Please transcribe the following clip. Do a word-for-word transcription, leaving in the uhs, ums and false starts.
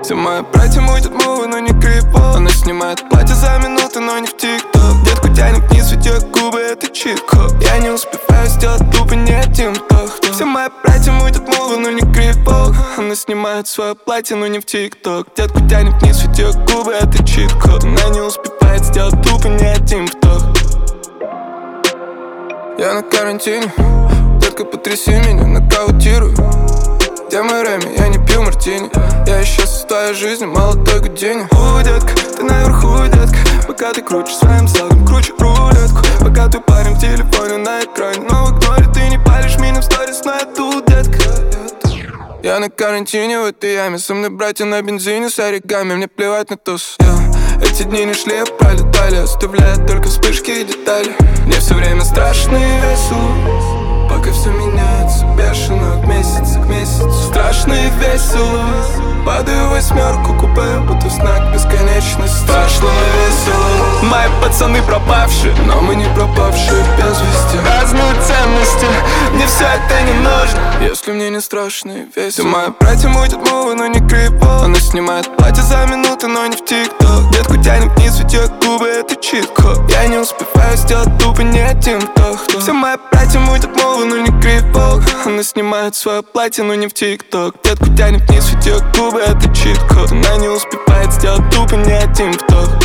Все мои братья мутят мувы, но не крип-хоп. Она снимает платье за минуту, но не в тик-ток. Детку тянет вниз, ведь ее губы — это чит-код. Я не успеваю сделать тупо ни один вдох. Все мои братья мутят мувы, но не крип-хоп. Она снимает свое платье, но не в тик-ток. Детку тянет вниз, ведь ее губы — это чит-код. Она не успевает сделать тупо ни один вдох. Я на карантине, детка, потряси меня, нокаутирую. Где мой Реми? Я не пью мартини. Я исчез из твоей жизни, мало только денег. У, детка, ты наверху, детка. Пока ты крутишь своим салом, круче рулетку. Пока ты парень в телефоне на экране, но в игноре ты не палишь меня в сторис, но я тут, детка. Я на карантине в этой яме. Со мной братья на бензине с оригами. Мне плевать на тус, yeah. Эти дни не шли, а пролетали, оставляя только вспышки и детали. Мне все время страшно и весело, пока все меняется бешено от месяца к месяцу. Страшно и весело, падаю в восьмерку купе, будто знак бесконечности. Страшно и весело, мои пацаны пропавшие, но мы не пропавшие без вести. Разные ценности, мне все это не нужно, если мне не страшно и весело. Все мои братья мутят мувы, но не крип-хоп. Она снимает платье за минуту, но не в тик-ток. Детку тянет вниз, ведь ее губы — это чит-код. Я не успеваю сделать тупо ни один вдох. Все мои братья мутят мувы, но не крип-хоп. Она снимает свое платье, но не в тик-ток. Детку тянет вниз, ведь ее губы — это чит-код. Она не успевает сделать тупо ни один вдох.